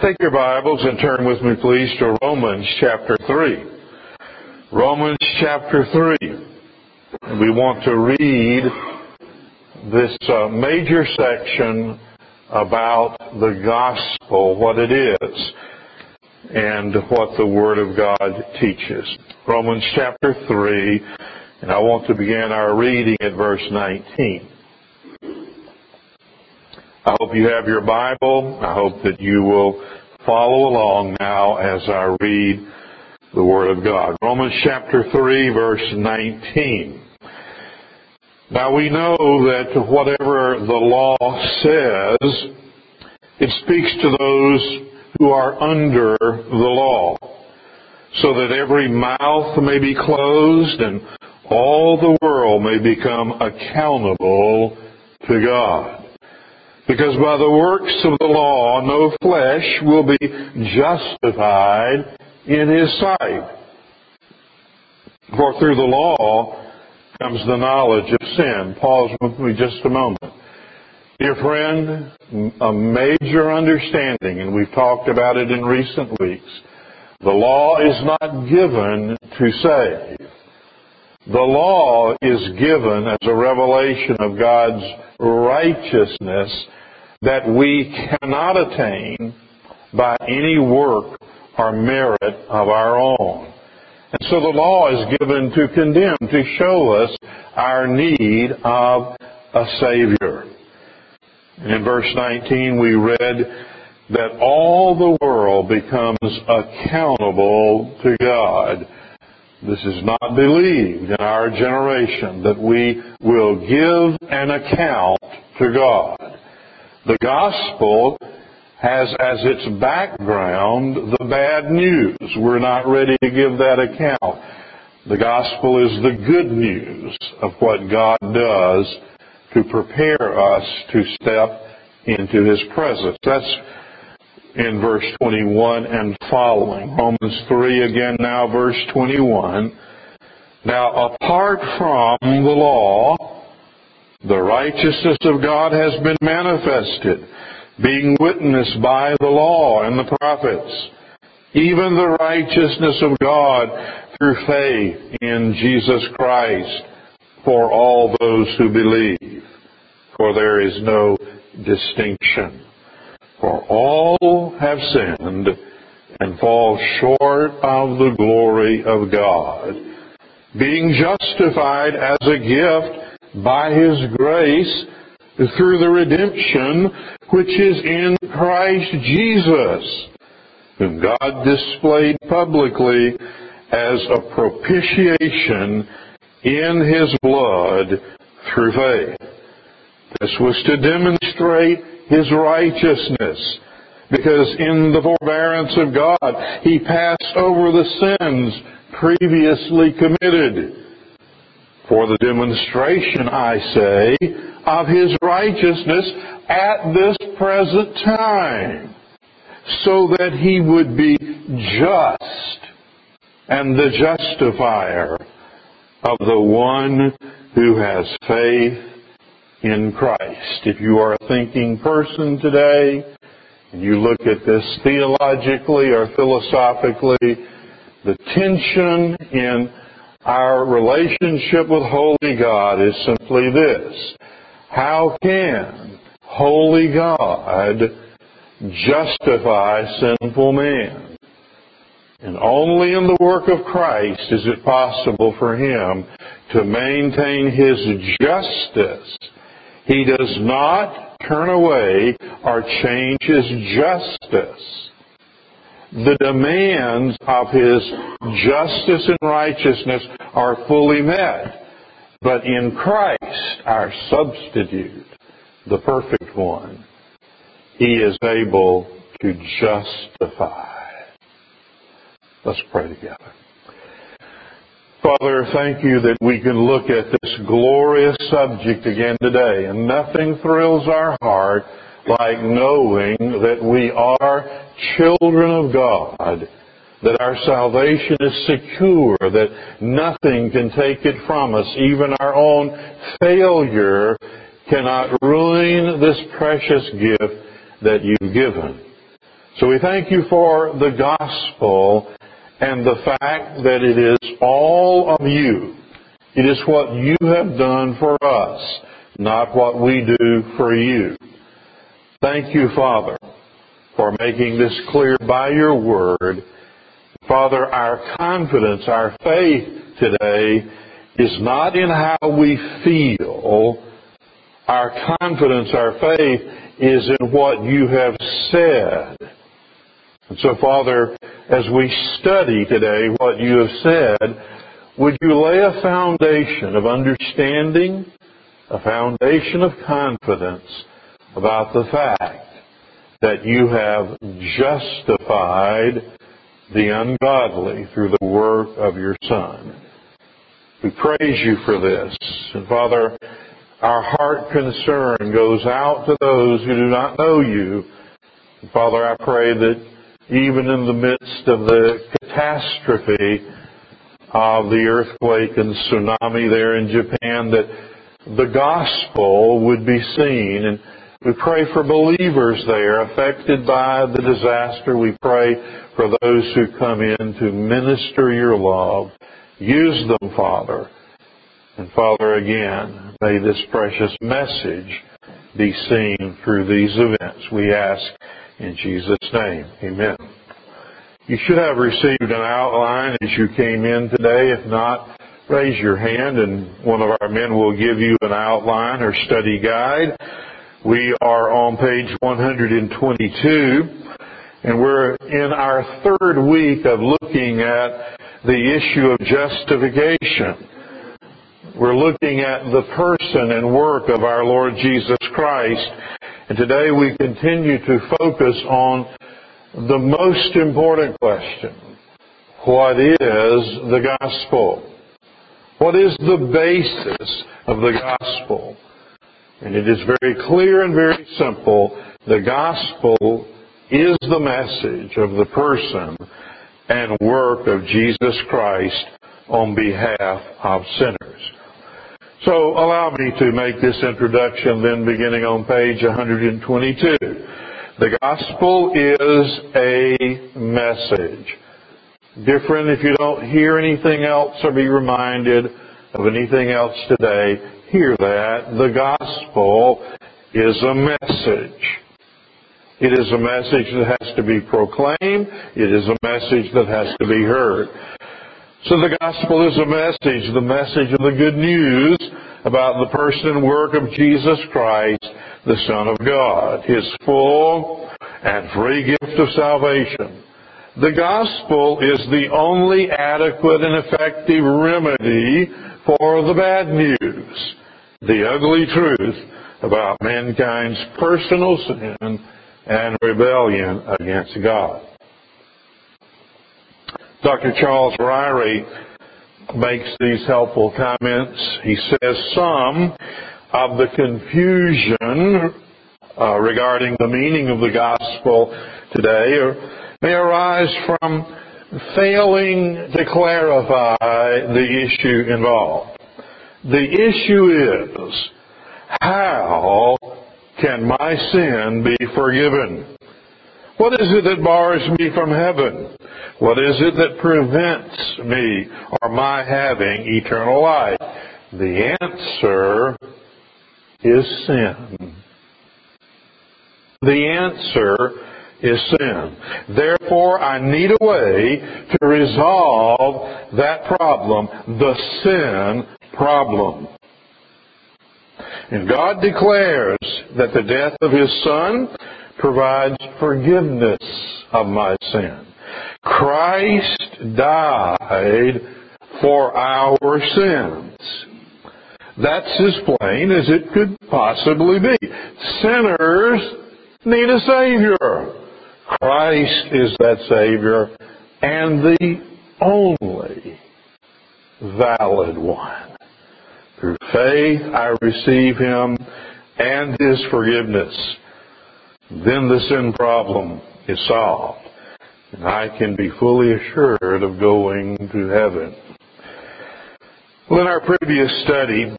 Take your Bibles and turn with me, please, to Romans chapter 3. Romans chapter 3. We want to read this major section about the gospel, what it is, and what the Word of God teaches. Romans chapter 3, and I want to begin our reading at verse 19. I hope you have your Bible. I hope that you will follow along now as I read the Word of God. Romans chapter 3, verse 19. Now we know that whatever the law says, it speaks to those who are under the law, so that every mouth may be closed and all the world may become accountable to God. Because by the works of the law, no flesh will be justified in His sight. For through the law comes the knowledge of sin. Pause with me just a moment. Dear friend, a major understanding, and we've talked about it in recent weeks, the law is not given to save. The law is given as a revelation of God's righteousness that we cannot attain by any work or merit of our own. And so the law is given to condemn, to show us our need of a Savior. And in verse 19 we read that all the world becomes accountable to God. This is not believed in our generation, that we will give an account to God. The gospel has as its background the bad news. We're not ready to give that account. The gospel is the good news of what God does to prepare us to step into His presence. That's in verse 21 and following. Romans 3 again now, verse 21. Now, apart from the law, the righteousness of God has been manifested, being witnessed by the law and the prophets, even the righteousness of God through faith in Jesus Christ for all those who believe. For there is no distinction. For all have sinned and fall short of the glory of God, being justified as a gift by His grace through the redemption which is in Christ Jesus, whom God displayed publicly as a propitiation in His blood through faith. This was to demonstrate His righteousness, because in the forbearance of God He passed over the sins previously committed, for the demonstration, I say, of His righteousness at this present time, so that He would be just and the justifier of the one who has faith in Christ. If you are a thinking person today, and you look at this theologically or philosophically, the tension in our relationship with holy God is simply this: how can holy God justify sinful man? And only in the work of Christ is it possible for Him to maintain His justice. He does not turn away or change His justice. The demands of His justice and righteousness are fully met. But in Christ, our substitute, the perfect one, He is able to justify. Let's pray together. Father, thank You that we can look at this glorious subject again today, and nothing thrills our heart like knowing that we are children of God, that our salvation is secure, that nothing can take it from us. Even our own failure cannot ruin this precious gift that You've given. So we thank you for the gospel and the fact that it is all of you. It is what you have done for us, not what we do for you. Thank you, Father, for making this clear by your word. Father, our confidence, our faith today is not in how we feel. Our confidence, our faith is in what you have said. And so, Father, as we study today what you have said, would you lay a foundation of understanding, a foundation of confidence about the fact that you have justified the ungodly through the work of your Son. We praise you for this. And Father, our heart concern goes out to those who do not know you. And Father, I pray that even in the midst of the catastrophe of the earthquake and tsunami there in Japan, that the gospel would be seen. And we pray for believers there affected by the disaster. We pray for those who come in to minister your love. Use them, Father. And Father, again, may this precious message be seen through these events. We ask in Jesus' name. Amen. You should have received an outline as you came in today. If not, raise your hand and one of our men will give you an outline or study guide. We are on page 122, and we're in our third week of looking at the issue of justification. We're looking at the person and work of our Lord Jesus Christ, and today we continue to focus on the most important question. What is the gospel? What is the basis of the gospel? And it is very clear and very simple. The gospel is the message of the person and work of Jesus Christ on behalf of sinners. So allow me to make this introduction then beginning on page 122. The gospel is a message. Different if you don't hear anything else or be reminded of anything else today. Hear that. The gospel is a message. It is a message that has to be proclaimed. It is a message that has to be heard. So the gospel is a message, the message of the good news about the person and work of Jesus Christ, the Son of God, His full and free gift of salvation. The gospel is the only adequate and effective remedy for the bad news, the ugly truth about mankind's personal sin and rebellion against God. Dr. Charles Ryrie makes these helpful comments. He says some of the confusion regarding the meaning of the gospel today may arise from failing to clarify the issue involved. The issue is, how can my sin be forgiven? What is it that bars me from heaven? What is it that prevents me or my having eternal life? The answer is sin. The answer is sin. Therefore, I need a way to resolve that problem, the sin problem. And God declares that the death of His Son provides forgiveness of my sin. Christ died for our sins. That's as plain as it could possibly be. Sinners need a Savior. Christ is that Savior and the only valid one. Through faith I receive Him and His forgiveness. Then the sin problem is solved, and I can be fully assured of going to heaven. Well, in our previous study,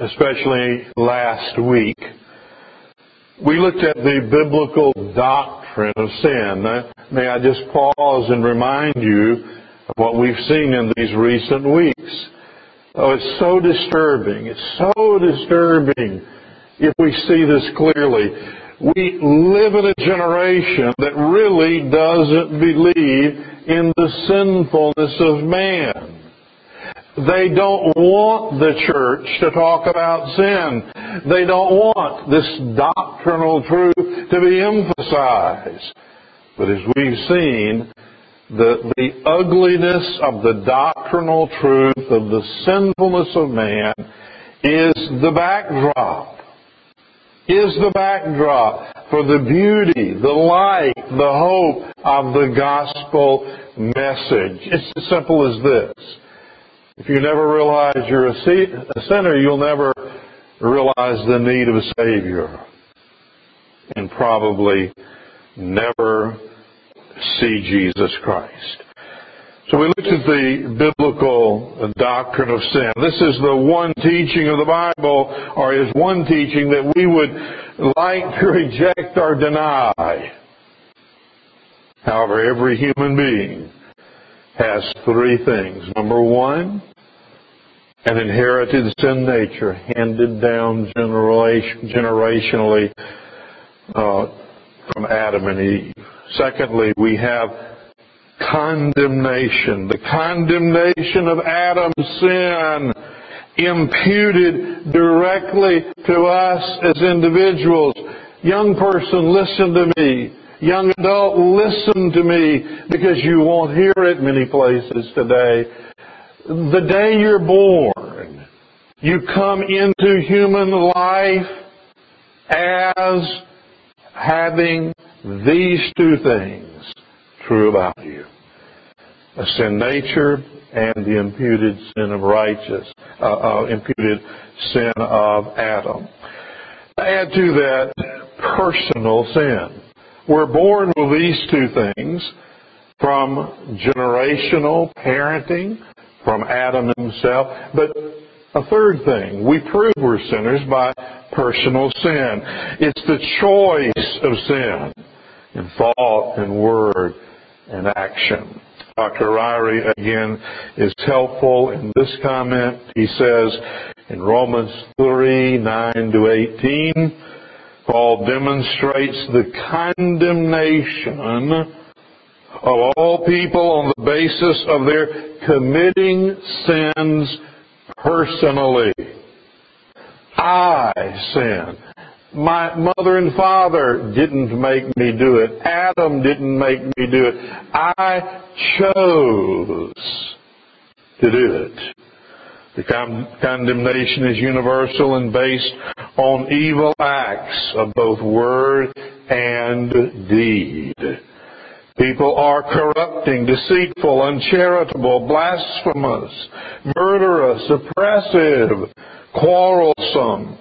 especially last week, we looked at the biblical doctrine doctrine of sin. Now, may I just pause and remind you of what we've seen in these recent weeks. Oh, it's so disturbing. It's so disturbing if we see this clearly. We live in a generation that really doesn't believe in the sinfulness of man. They don't want the church to talk about sin. They don't want this doctrinal truth to be emphasized. But as we've seen, the ugliness of the doctrinal truth of the sinfulness of man is the backdrop. Is the backdrop for the beauty, the light, the hope of the gospel message. It's as simple as this. If you never realize you're a sinner, you'll never realize the need of a Savior. And probably never see Jesus Christ. So we looked at the biblical doctrine of sin. This is the one teaching of the Bible, or is one teaching that we would like to reject or deny. However, every human being has three things. Number one, an inherited sin nature handed down generationally from Adam and Eve. Secondly, we have condemnation. The condemnation of Adam's sin imputed directly to us as individuals. Young person, listen to me. Young adult, listen to me, because you won't hear it many places today. The day you're born, you come into human life as having these two things true about you: a sin nature and the imputed sin of Adam. Add to that personal sin. We're born with these two things from generational parenting, from Adam himself. But a third thing, we prove we're sinners by personal sin. It's the choice of sin in thought and word and action. Dr. Ryrie, again, is helpful in this comment. He says in Romans 3:9-18, Paul demonstrates the condemnation of all people on the basis of their committing sins personally. I sin. My mother and father didn't make me do it. Adam didn't make me do it. I chose to do it. The condemnation is universal and based on evil acts of both word and deed. People are corrupting, deceitful, uncharitable, blasphemous, murderous, oppressive, quarrelsome,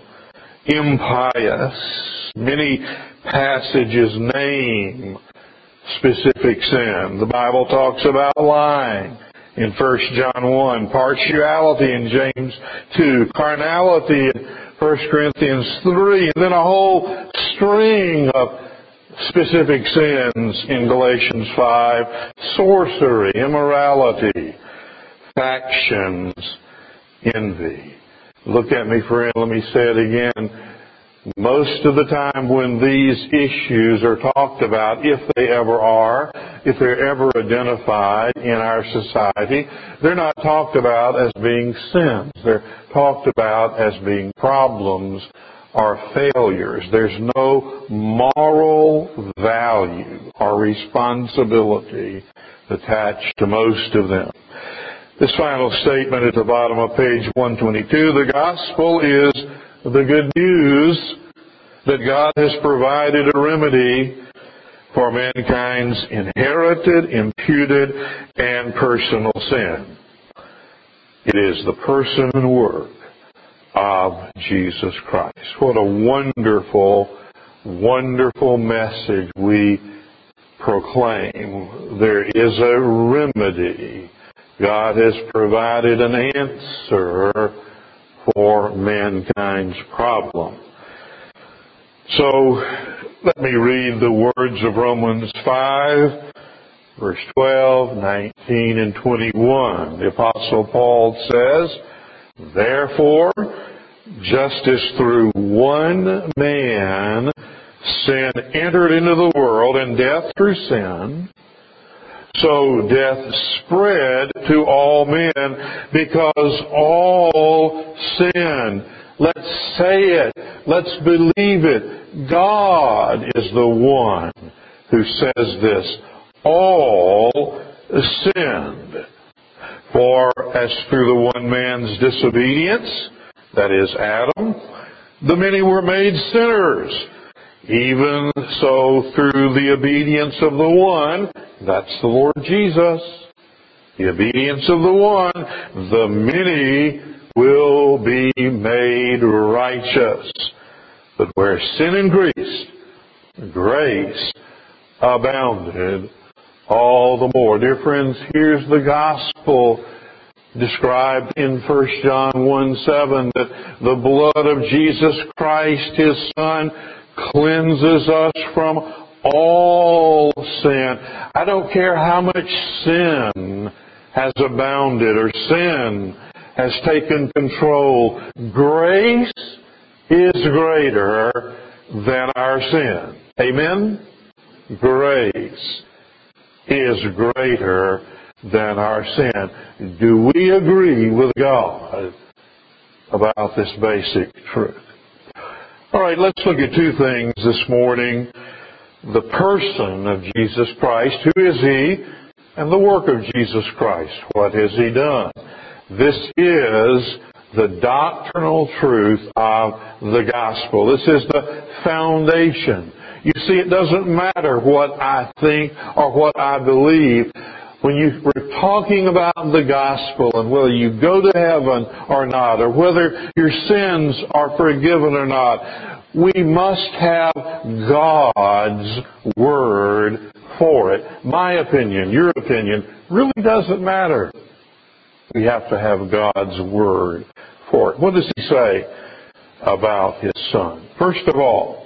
impious. Many passages name specific sin. The Bible talks about lying in 1 John 1, partiality in James 2, carnality in 1 Corinthians 3, and then a whole string of specific sins in Galatians 5, sorcery, immorality, factions, envy. Look at me, friend, let me say it again. Most of the time when these issues are talked about, if they ever are, if they're ever identified in our society, they're not talked about as being sins. They're talked about as being problems or failures. There's no moral value or responsibility attached to most of them. This final statement at the bottom of page 122, the gospel is the good news that God has provided a remedy for mankind's inherited, imputed, and personal sin. It is the person and work of Jesus Christ. What a wonderful, wonderful message we proclaim. There is a remedy. God has provided an answer for mankind's problem. So let me read the words of Romans 5, verse 12, 19, and 21. The Apostle Paul says, "Therefore, just as through one man sin entered into the world, and death through sin, so death spread to all men because all sinned." Let's say it. Let's believe it. God is the one who says this. All sinned. For as through the one man's disobedience, that is Adam, the many were made sinners. Even so through the obedience of the one, that's the Lord Jesus, the obedience of the one, the many will be made righteous. But where sin increased, grace abounded all the more. Dear friends, here's the gospel described in 1 John 1:7, that the blood of Jesus Christ, His Son, cleanses us from all sin. I don't care how much sin has abounded or sin has taken control. Grace is greater than our sin. Amen? Grace is greater than our sin. Do we agree with God about this basic truth? All right, let's look at two things this morning. The person of Jesus Christ, who is He, and the work of Jesus Christ. What has He done? This is the doctrinal truth of the gospel. This is the foundation. You see, it doesn't matter what I think or what I believe. When we're talking about the gospel and whether you go to heaven or not, or whether your sins are forgiven or not, we must have God's Word for it. My opinion, your opinion, really doesn't matter. We have to have God's Word for it. What does He say about His Son? First of all,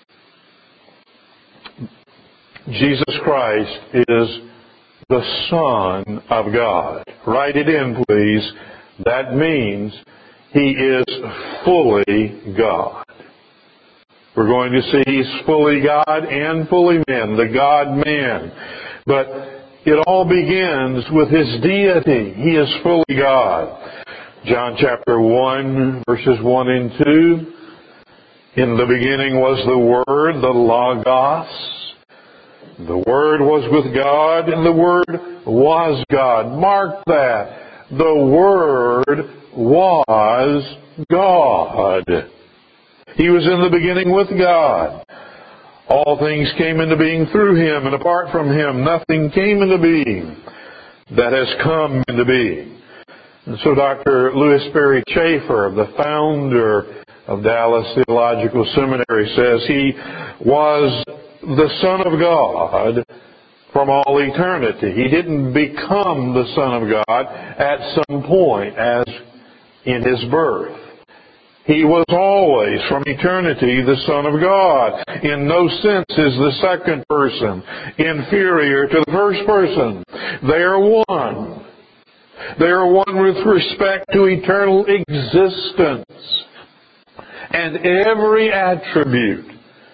Jesus Christ is the Son of God. Write it in, please. That means He is fully God. We're going to see He's fully God and fully man, the God-man. But it all begins with His deity. He is fully God. John chapter 1, verses 1 and 2. In the beginning was the Word, the Logos. The Word was with God, and the Word was God. Mark that. The Word was God. He was in the beginning with God. All things came into being through Him, and apart from Him, nothing came into being that has come into being. And so Dr. Lewis Berry Chafer, the founder of Dallas Theological Seminary, says He was the Son of God from all eternity. He didn't become the Son of God at some point as in His birth. He was always, from eternity, the Son of God. In no sense is the second person inferior to the first person. They are one. They are one with respect to eternal existence and every attribute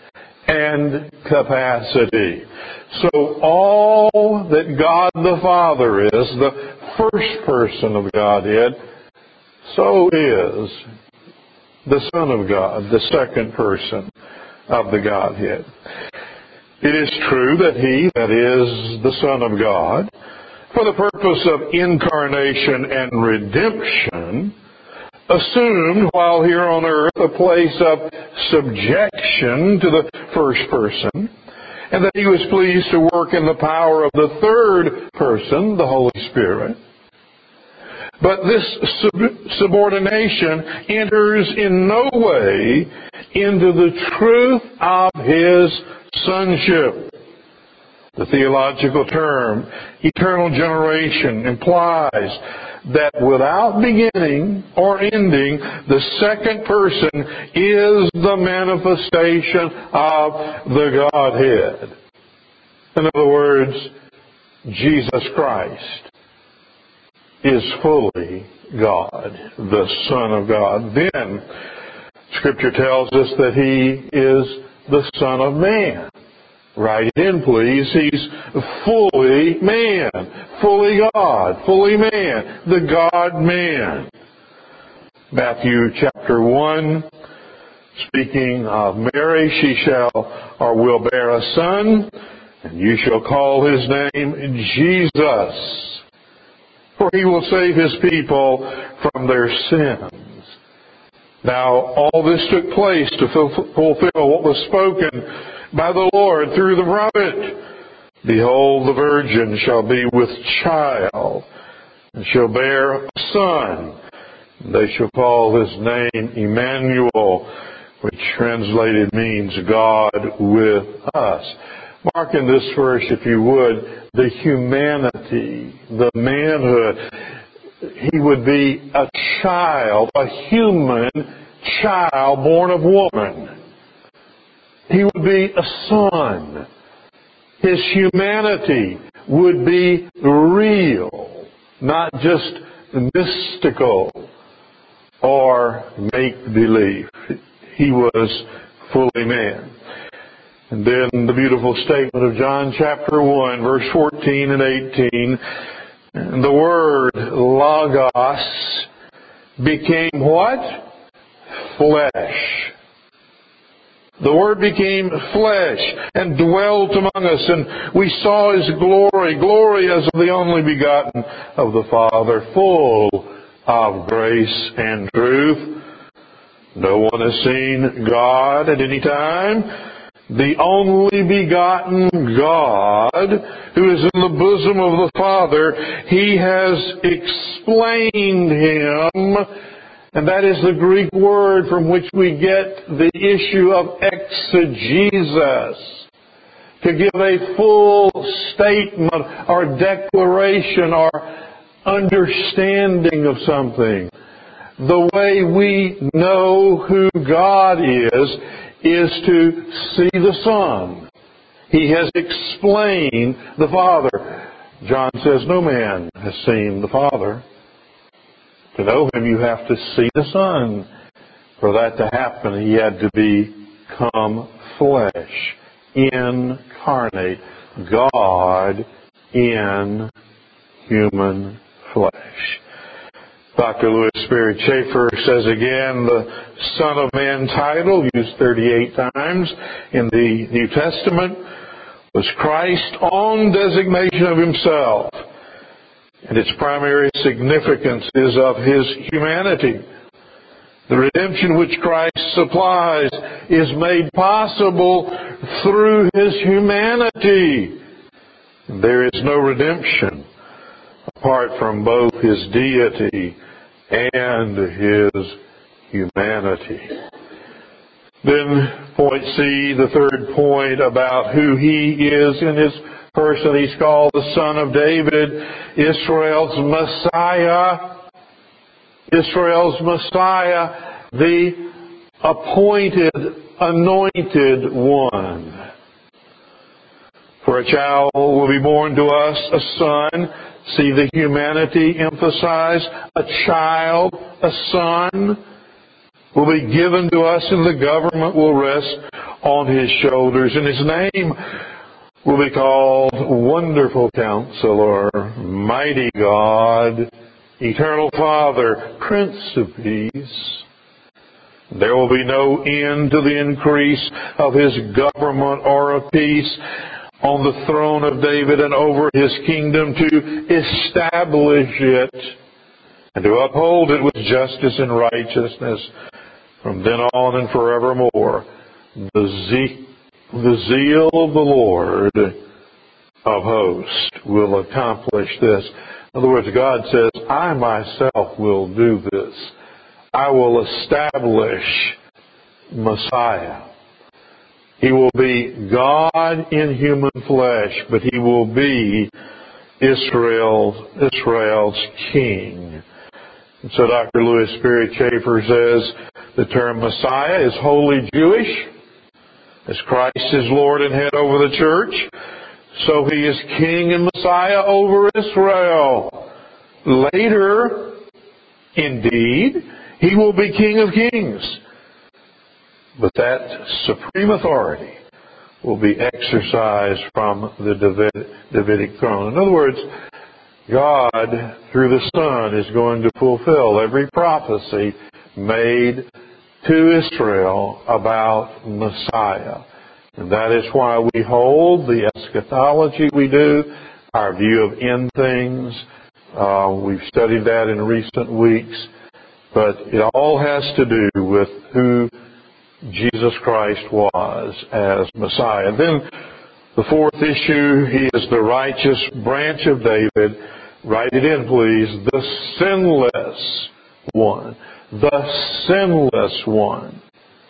and capacity. So all that God the Father is, the first person of Godhead, so is the Son of God, the second person of the Godhead. It is true that He, that is the Son of God, for the purpose of incarnation and redemption, assumed while here on earth a place of subjection to the first person, and that He was pleased to work in the power of the third person, the Holy Spirit. But this subordination enters in no way into the truth of His sonship. The theological term, eternal generation, implies that without beginning or ending, the second person is the manifestation of the Godhead. In other words, Jesus Christ is fully God, the Son of God. Then, Scripture tells us that He is the Son of Man. Write it in, please. He's fully man, fully God, fully man, the God-man. Matthew chapter 1, speaking of Mary, she shall or will bear a son, and you shall call his name Jesus, for he will save his people from their sins. Now, all this took place to fulfill what was spoken by the Lord through the prophet. Behold, the virgin shall be with child, and shall bear a son. They shall call his name Emmanuel, which translated means God with us. Mark in this verse, if you would, the humanity, the manhood. He would be a child, a human child born of woman. He would be a son. His humanity would be real, not just mystical or make-believe. He was fully man. And then the beautiful statement of John chapter 1, verse 14 and 18. And the Word, Logos, became what? Flesh. The Word became flesh and dwelt among us, and we saw His glory, glory as of the only begotten of the Father, full of grace and truth. No one has seen God at any time. The only begotten God, who is in the bosom of the Father, He has explained Him. And that is the Greek word from which we get the issue of exegesis. To give a full statement or declaration or understanding of something. The way we know who God is to see the Son. He has explained the Father. John says no man has seen the Father. To know Him, you have to see the Son. For that to happen, He had to become flesh, incarnate, God in human flesh. Dr. Louis Sperry Chafer says again, the Son of Man title, used 38 times in the New Testament, was Christ's own designation of Himself. And its primary significance is of His humanity. The redemption which Christ supplies is made possible through His humanity. There is no redemption apart from both His deity and His humanity. Then point C, the third point about who He is in His person. He's called the Son of David, Israel's Messiah. Israel's Messiah, the appointed, anointed one. For a child will be born to us, a son. See the humanity emphasized. A child, a son, will be given to us, and the government will rest on His shoulders. And His name will be called Wonderful Counselor, Mighty God, Eternal Father, Prince of Peace. There will be no end to the increase of His government or of peace on the throne of David and over His kingdom, to establish it and to uphold it with justice and righteousness from then on and forevermore. The zeal of the Lord of hosts will accomplish this. In other words, God says, I myself will do this. I will establish Messiah. He will be God in human flesh, but He will be Israel's king. And so Dr. Louis Sperry Chafer says the term Messiah is wholly Jewish. As Christ is Lord and head over the church, so He is King and Messiah over Israel. Later, indeed, He will be King of Kings. But that supreme authority will be exercised from the Davidic throne. In other words, God, through the Son, is going to fulfill every prophecy made to Israel about Messiah. And that is why we hold the eschatology we do, our view of end things. We've studied that in recent weeks. But it all has to do with who Jesus Christ was as Messiah. Then the fourth issue, He is the righteous branch of David. Write it in, please. The sinless one. The sinless one.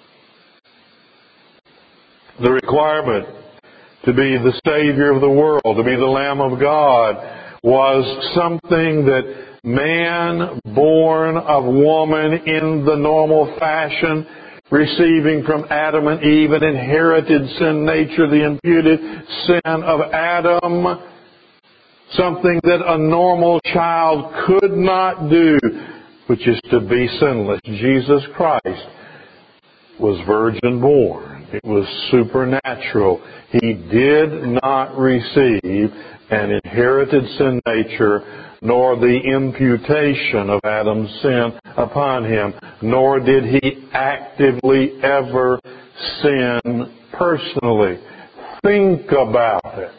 The requirement to be the Savior of the world, to be the Lamb of God, was something that man born of woman in the normal fashion, receiving from Adam and Eve an inherited sin nature, the imputed sin of Adam, something that a normal child could not do, which is to be sinless. Jesus Christ was virgin born. It was supernatural. He did not receive an inherited sin nature, nor the imputation of Adam's sin upon Him, nor did He actively ever sin personally. Think about it.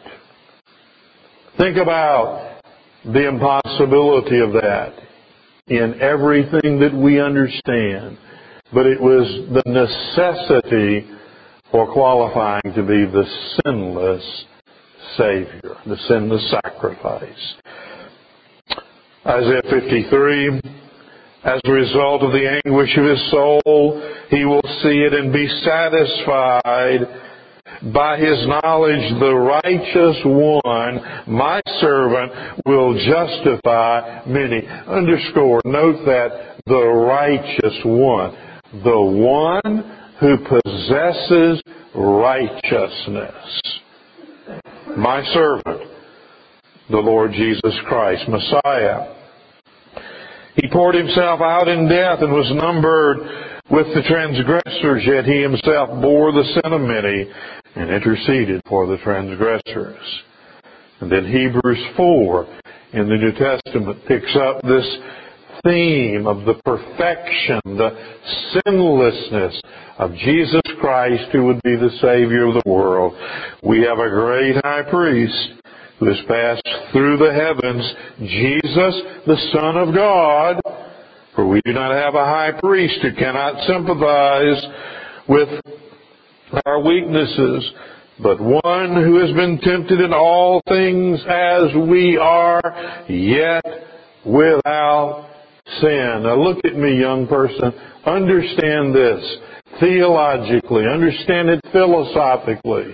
Think about the impossibility of that in everything that we understand. But it was the necessity for qualifying to be the sinless Savior, the sinless sacrifice. Isaiah 53, as a result of the anguish of his soul, he will see it and be satisfied. By his knowledge, the righteous one, my servant, will justify many. Underscore, note that the righteous one, the one who possesses righteousness. My servant, the Lord Jesus Christ, Messiah. He poured himself out in death and was numbered with the transgressors, yet he himself bore the sin of many and interceded for the transgressors. And then Hebrews 4 in the New Testament picks up this theme of the perfection, the sinlessness of Jesus Christ, who would be the Savior of the world. We have a great high priest who has passed through the heavens, Jesus, the Son of God. For we do not have a high priest who cannot sympathize with our weaknesses, but one who has been tempted in all things as we are, yet without sin. Now look at me, young person. Understand this theologically. Understand it philosophically.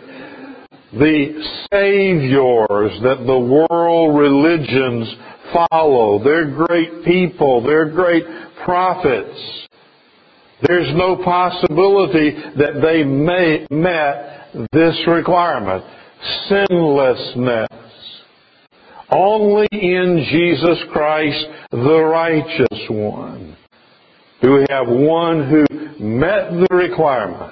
The saviors that the world religions follow, they're great people, they're great prophets. There's no possibility that they met this requirement, sinlessness. Only in Jesus Christ, the righteous one, do we have one who met the requirement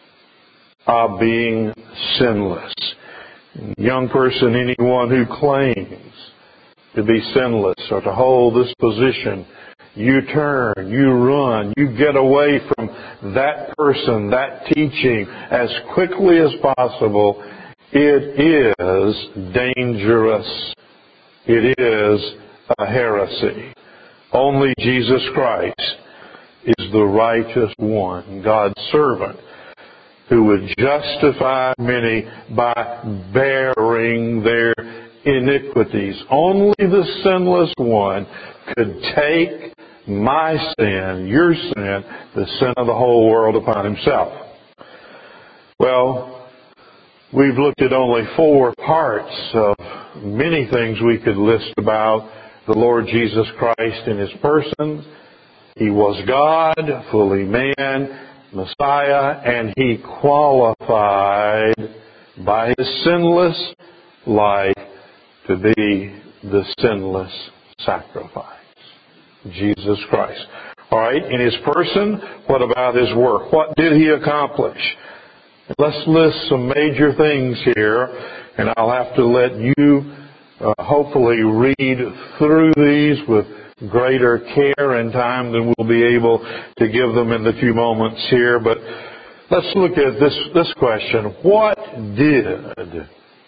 of being sinless. Young person, anyone who claims to be sinless or to hold this position, you turn, you run, you get away from that person, that teaching as quickly as possible. It is dangerous. It is a heresy. Only Jesus Christ is the righteous one, God's servant, who would justify many by bearing their iniquities. Only the sinless one could take my sin, your sin, the sin of the whole world upon himself. Well, We've looked at only 4 parts of many things we could list about the Lord Jesus Christ in His person. He was God, fully man, Messiah, and He qualified by His sinless life to be the sinless sacrifice. Jesus Christ. All right, in His person, what about His work? What did He accomplish? Let's list some major things here, and I'll have to let you hopefully read through these with greater care and time than we'll be able to give them in the few moments here. But let's look at this question. What did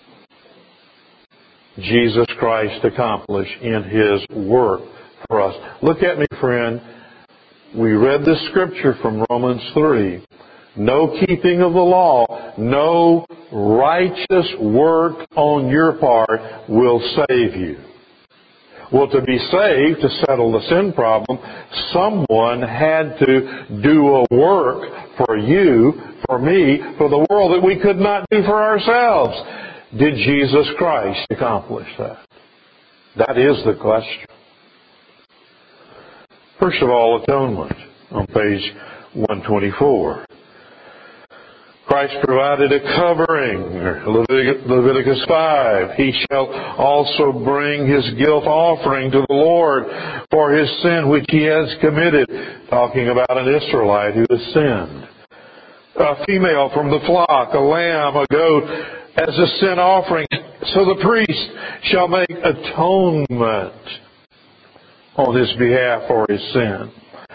Jesus Christ accomplish in His work for us? Look at me, friend. We read this scripture from Romans 3. No keeping of the law, no righteous work on your part will save you. Well, to be saved, to settle the sin problem, someone had to do a work for you, for me, for the world that we could not do for ourselves. Did Jesus Christ accomplish that? That is the question. First of all, atonement on page 124. Christ provided a covering, Leviticus 5. He shall also bring his guilt offering to the Lord for his sin which he has committed. Talking about an Israelite who has sinned. A female from the flock, a lamb, a goat, as a sin offering. So the priest shall make atonement on his behalf for his sin.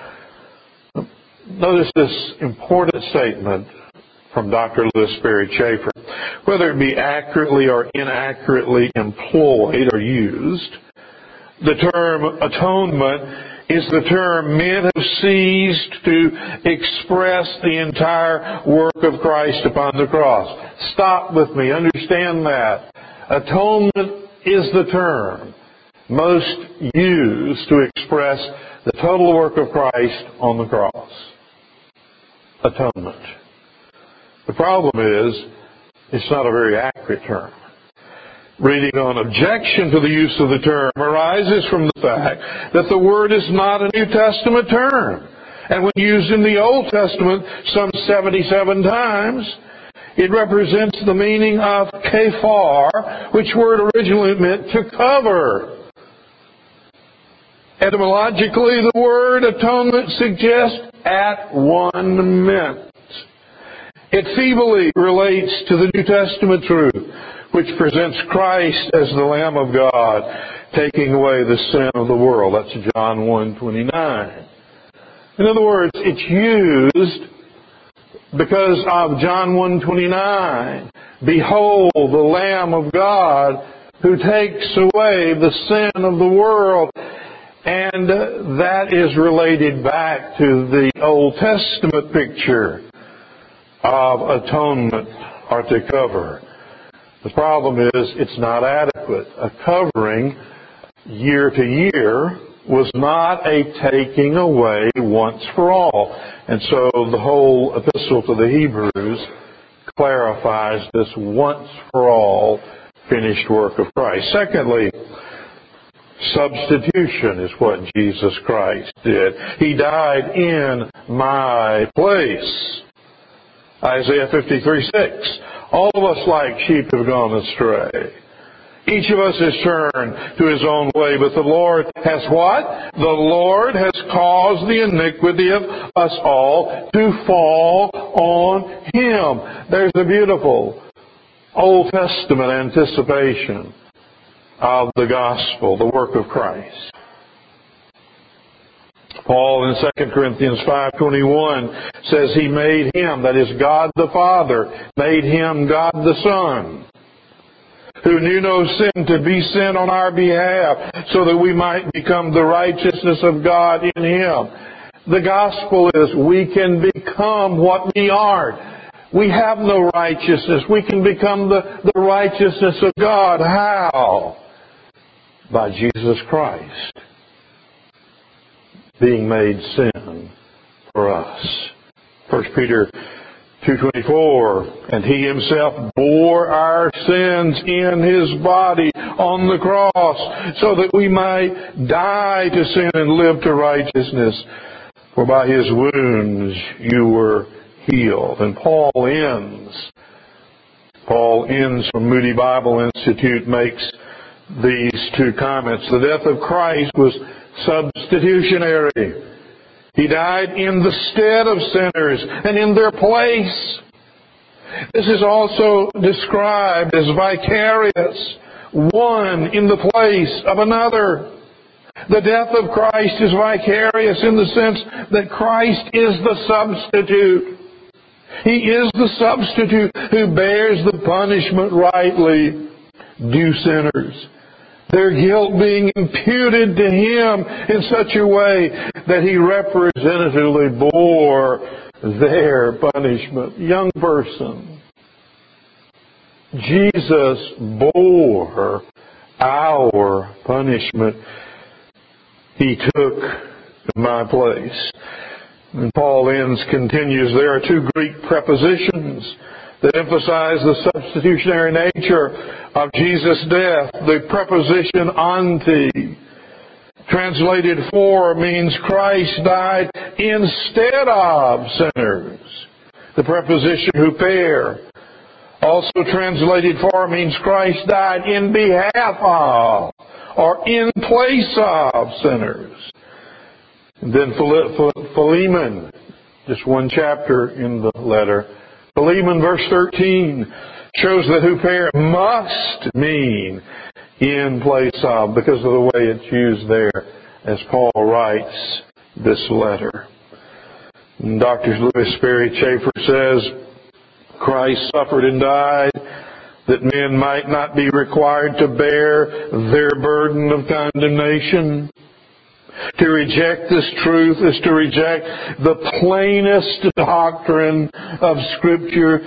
Notice this important statement from Dr. Lewis Sperry Chafer. Whether it be accurately or inaccurately employed or used, the term atonement is the term men have seized to express the entire work of Christ upon the cross. Stop with me. Understand that. Atonement is the term most used to express the total work of Christ on the cross. Atonement. The problem is, it's not a very accurate term. Reading on objection to the use of the term arises from the fact that the word is not a New Testament term. And when used in the Old Testament some 77 times, it represents the meaning of kephar, which word originally meant to cover. Etymologically, the word atonement suggests at one meant. It feebly relates to the New Testament truth, which presents Christ as the Lamb of God, taking away the sin of the world. That's John 1:29. In other words, it's used because of John 1:29. Behold, the Lamb of God who takes away the sin of the world. And that is related back to the Old Testament picture of atonement or to cover. The problem is it's not adequate. A covering year to year was not a taking away once for all. And so the whole epistle to the Hebrews clarifies this once for all finished work of Christ. Secondly, substitution is what Jesus Christ did. He died in my place. Isaiah 53:6. All of us like sheep have gone astray. Each of us has turned to his own way, but the Lord has what? The Lord has caused the iniquity of us all to fall on Him. There's a beautiful Old Testament anticipation of the gospel, the work of Christ. Paul in 2 Corinthians 5:21 says He made Him, that is God the Father, made Him God the Son, who knew no sin, to be sin on our behalf, so that we might become the righteousness of God in Him. The gospel is we can become what we aren't. We have no righteousness. We can become the righteousness of God. How? By Jesus Christ being made sin for us. 1 Peter 2:24, and He Himself bore our sins in His body on the cross, so that we might die to sin and live to righteousness. For by His wounds you were healed. And Paul ends from Moody Bible Institute, makes these two comments. The death of Christ was substitutionary. He died in the stead of sinners and in their place. This is also described as vicarious, one in the place of another. The death of Christ is vicarious in the sense that Christ is the substitute. He is the substitute who bears the punishment rightly due sinners, their guilt being imputed to Him in such a way that He representatively bore their punishment. Young person, Jesus bore our punishment. He took my place. And Paul continues, there are two Greek prepositions that emphasize the substitutionary nature of Jesus' death. The preposition anti, translated for, means Christ died instead of sinners. The preposition huper, also translated for, means Christ died in behalf of or in place of sinners. And then Philemon, just one chapter in the letter. Philemon, verse 13, shows that huper must mean in place of, because of the way it's used there as Paul writes this letter. And Dr. Lewis Sperry Chafer says, Christ suffered and died that men might not be required to bear their burden of condemnation. To reject this truth is to reject the plainest doctrine of Scripture,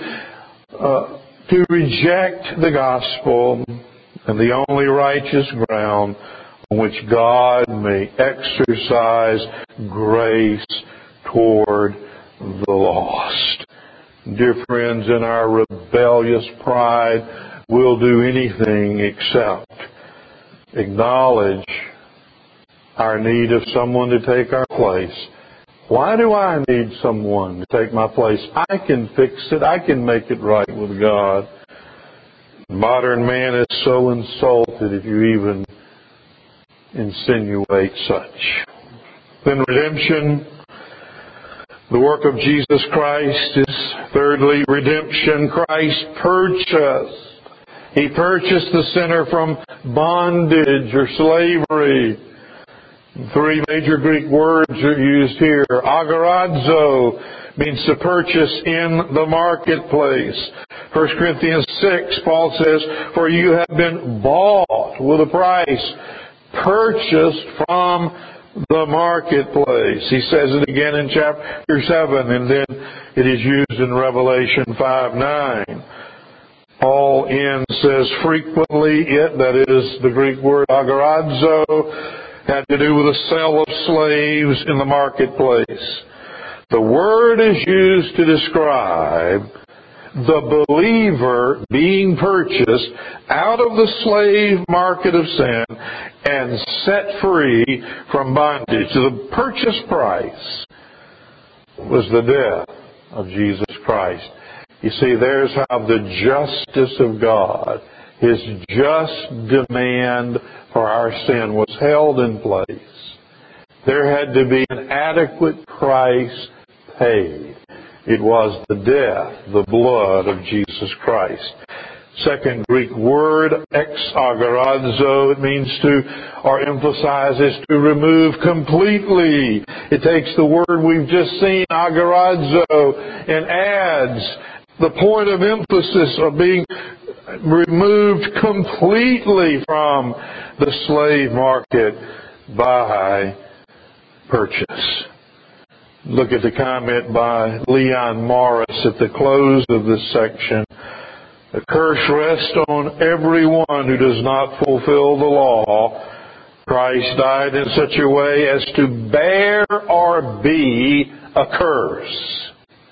to reject the gospel and the only righteous ground on which God may exercise grace toward the lost. Dear friends, in our rebellious pride, we'll do anything except acknowledge our need of someone to take our place. Why do I need someone to take my place? I can fix it. I can make it right with God. Modern man is so insulted if you even insinuate such. Then redemption, the work of Jesus Christ, is thirdly redemption. Christ purchased. He purchased the sinner from bondage or slavery. Three major Greek words are used here. Agorazo means to purchase in the marketplace. 1 Corinthians 6, Paul says, for you have been bought with a price, purchased from the marketplace. He says it again in chapter 7, and then it is used in Revelation 5:9. Paul says frequently that is the Greek word agorazo, had to do with the sale of slaves in the marketplace. The word is used to describe the believer being purchased out of the slave market of sin and set free from bondage. The purchase price was the death of Jesus Christ. You see, there's how the justice of God, His just demand for our sin, was held in place. There had to be an adequate price paid. It was the death, the blood of Jesus Christ. Second Greek word, exagorazo, it means to, or emphasizes to remove completely. It takes the word we've just seen, agorazo, and adds the point of emphasis of being removed completely from the slave market by purchase. Look at the comment by Leon Morris at the close of this section. A curse rests on everyone who does not fulfill the law. Christ died in such a way as to bear or be a curse.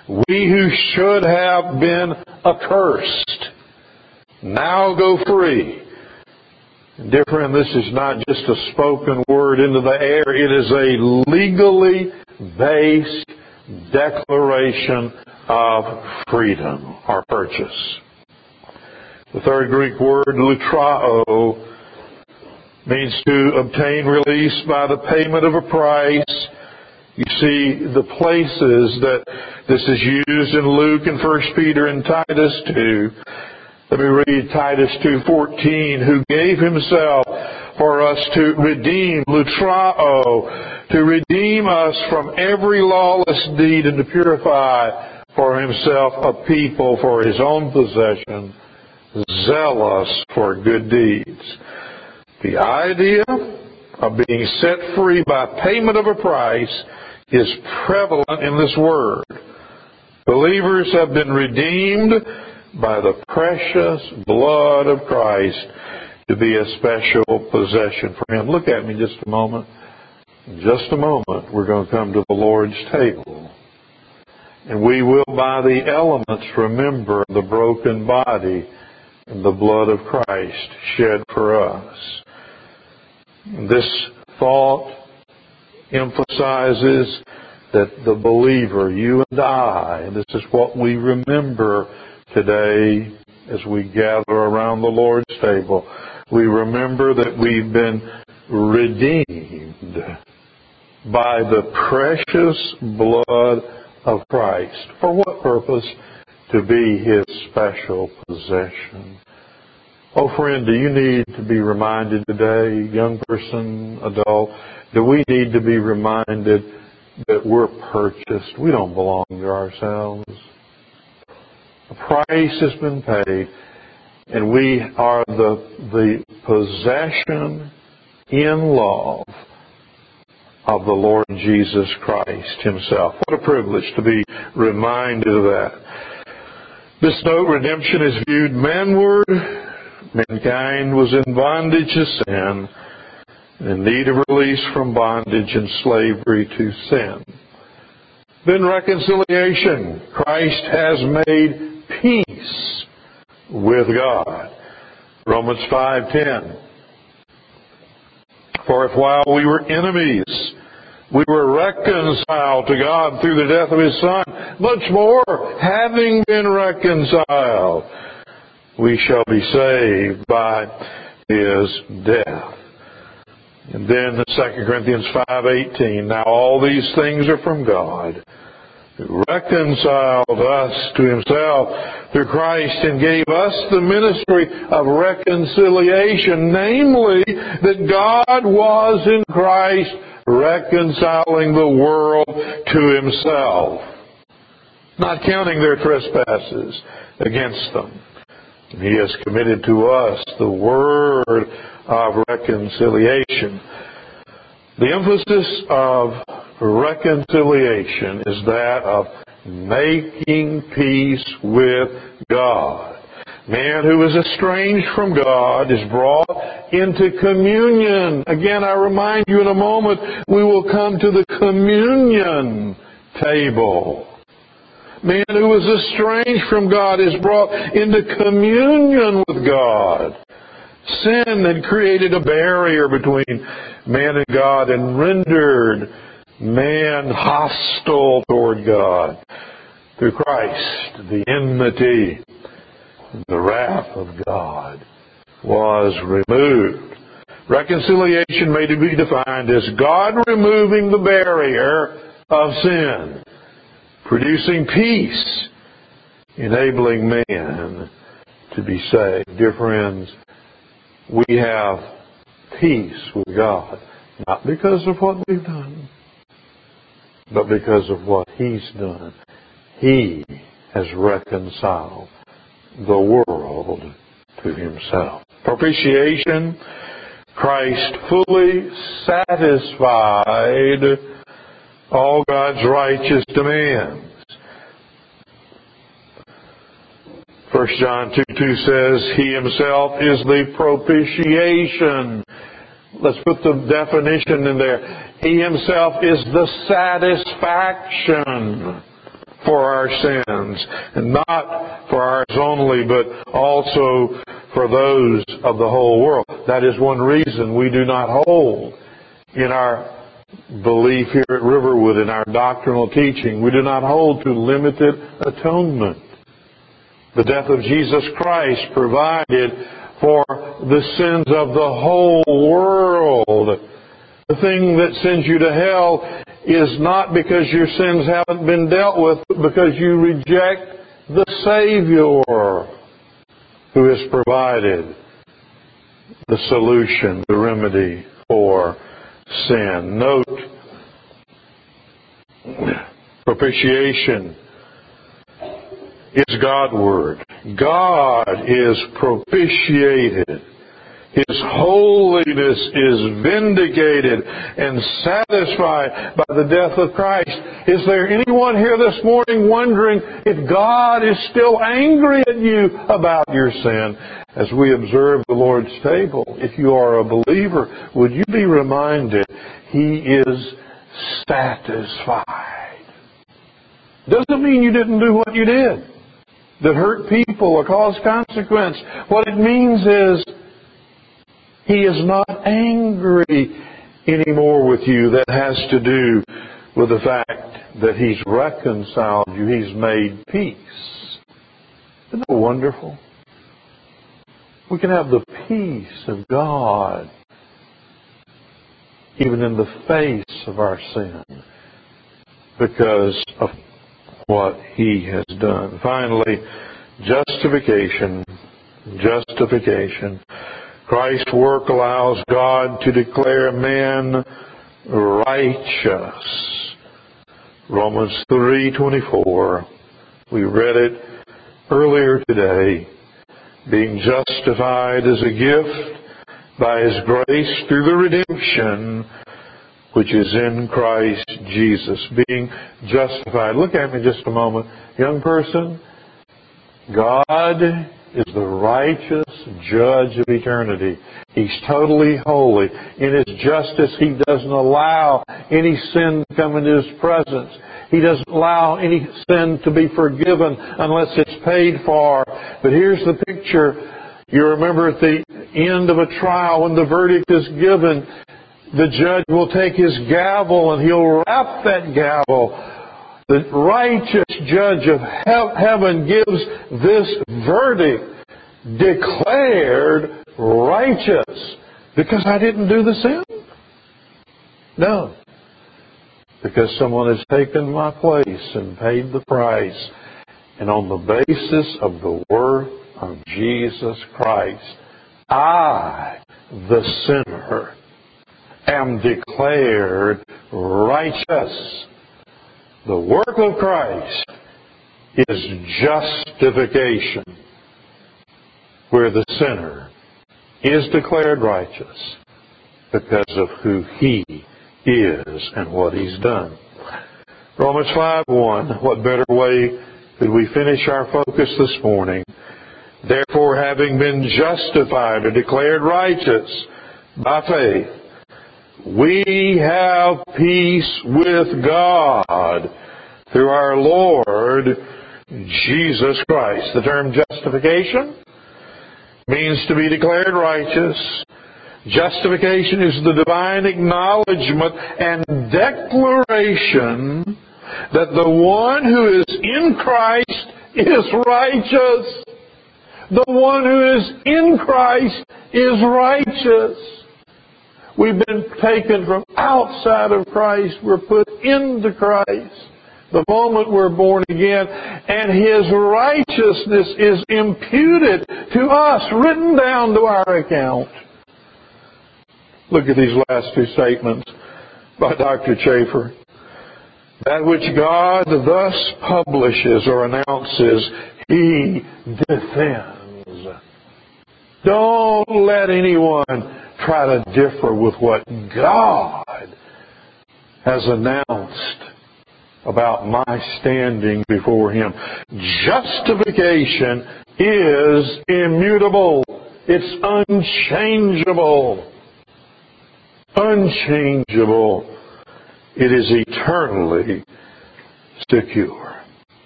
We who should have been accursed now go free. Dear friend, this is not just a spoken word into the air. It is a legally based declaration of freedom or purchase. The third Greek word, lutrao, means to obtain release by the payment of a price. You see the places that this is used in Luke and 1 Peter and Titus 2. Let me read Titus 2:14, who gave himself for us to redeem, lutrao, to redeem us from every lawless deed and to purify for himself a people for his own possession, zealous for good deeds. The idea of being set free by payment of a price is prevalent in this word. Believers have been redeemed by the precious blood of Christ to be a special possession for Him. Look at me just a moment. In just a moment, we're going to come to the Lord's table. And we will, by the elements, remember the broken body and the blood of Christ shed for us. This thought emphasizes that the believer, you and I, and this is what we remember today as we gather around the Lord's table, we remember that we've been redeemed by the precious blood of Christ. For what purpose? To be His special possession. Oh, friend, do you need to be reminded today, young person, adult, do we need to be reminded that we're purchased? We don't belong to ourselves. A price has been paid, and we are the possession in love of the Lord Jesus Christ Himself. What a privilege to be reminded of that. This note, redemption is viewed manward. Mankind was in bondage to sin, in need of release from bondage and slavery to sin. Then reconciliation. Christ has made peace with God. Romans 5:10. For if while we were enemies, we were reconciled to God through the death of His Son, much more, having been reconciled, we shall be saved by His death. And then 2 Corinthians 5:18, now all these things are from God, who reconciled us to Himself through Christ and gave us the ministry of reconciliation, namely that God was in Christ reconciling the world to Himself, not counting their trespasses against them. And He has committed to us the word of reconciliation. The emphasis of reconciliation is that of making peace with God. Man who is estranged from God is brought into communion. Again, I remind you in a moment, we will come to the communion table. Man who is estranged from God is brought into communion with God. Sin had created a barrier between man and God and rendered man hostile toward God. Through Christ, the enmity, the wrath of God was removed. Reconciliation may be defined as God removing the barrier of sin, producing peace, enabling man to be saved. Dear friends, we have peace with God, not because of what we've done, but because of what He's done. He has reconciled the world to Himself. Propitiation, Christ fully satisfied all God's righteous demands. 1 John 2:2 says, He Himself is the propitiation. Let's put the definition in there. He Himself is the satisfaction for our sins, and not for ours only, but also for those of the whole world. That is one reason we do not hold in our belief here at Riverwood, in our doctrinal teaching, we do not hold to limited atonement. The death of Jesus Christ provided for the sins of the whole world. The thing that sends you to hell is not because your sins haven't been dealt with, but because you reject the Savior who has provided the solution, the remedy for sin. Note, propitiation is Godward. God is propitiated. His holiness is vindicated and satisfied by the death of Christ. Is there anyone here this morning wondering if God is still angry at you about your sin? As we observe the Lord's table, if you are a believer, would you be reminded He is satisfied? Doesn't mean you didn't do what you did that hurt people or caused consequence. What it means is He is not angry anymore with you. That has to do with the fact that He's reconciled you. He's made peace. Isn't that wonderful? We can have the peace of God even in the face of our sin because of what He has done. Finally, justification. Justification. Christ's work allows God to declare man righteous. Romans 3:24. We read it earlier today. Being justified as a gift by His grace through the redemption which is in Christ Jesus. Being justified. Look at me just a moment. Young person, God is the righteous judge of eternity. He's totally holy. In His justice, He doesn't allow any sin to come into His presence. He doesn't allow any sin to be forgiven unless it's paid for. But here's the picture. You remember at the end of a trial when the verdict is given, the judge will take his gavel and he'll rap that gavel. The righteous judge of heaven gives this verdict, declared righteous. Because I didn't do the sin? No. Because someone has taken my place and paid the price. And on the basis of the worth of Jesus Christ, I, the sinner, am declared righteous. The work of Christ is justification, where the sinner is declared righteous because of who He is and what He's done. Romans 5:1. What better way could we finish our focus this morning? Therefore, having been justified or declared righteous by faith, we have peace with God through our Lord Jesus Christ. The term justification means to be declared righteous. Justification is the divine acknowledgement and declaration that the one who is in Christ is righteous. The one who is in Christ is righteous. We've been taken from outside of Christ. We're put into Christ the moment we're born again. And His righteousness is imputed to us, written down to our account. Look at these last two statements by Dr. Chafer. That which God thus publishes or announces, He defends. Don't let anyone try to differ with what God has announced about my standing before Him. Justification is immutable. It's unchangeable. Unchangeable. It is eternally secure.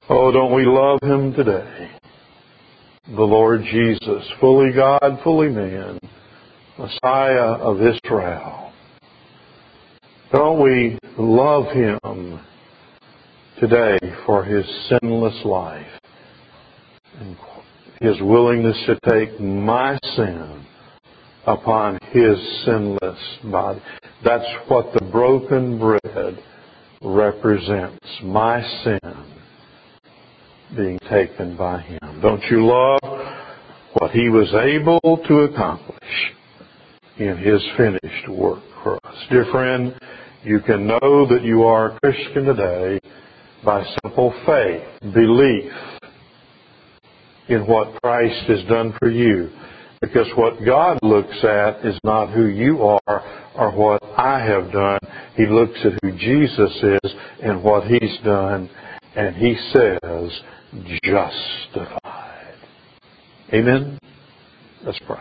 Oh, don't we love Him today? The Lord Jesus, fully God, fully man, Messiah of Israel. Don't we love Him today for His sinless life and His willingness to take my sin upon His sinless body? That's what the broken bread represents, my sin being taken by Him. Don't you love what He was able to accomplish in His finished work for us? Dear friend, you can know that you are a Christian today by simple faith, belief in what Christ has done for you. Because what God looks at is not who you are or what I have done. He looks at who Jesus is and what He's done, and He says, justified. Amen? Let's pray.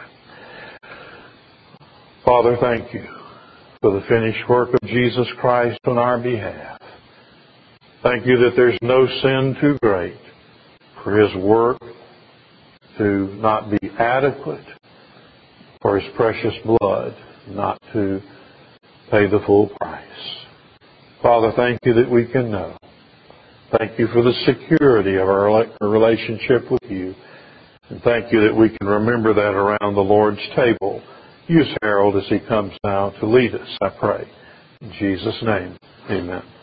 Father, thank You for the finished work of Jesus Christ on our behalf. Thank You that there's no sin too great for His work to not be adequate, for His precious blood not to pay the full price. Father, thank You that we can know. Thank You for the security of our relationship with You. And thank You that we can remember that around the Lord's table. Use Harold as he comes now to lead us, I pray. In Jesus' name, amen.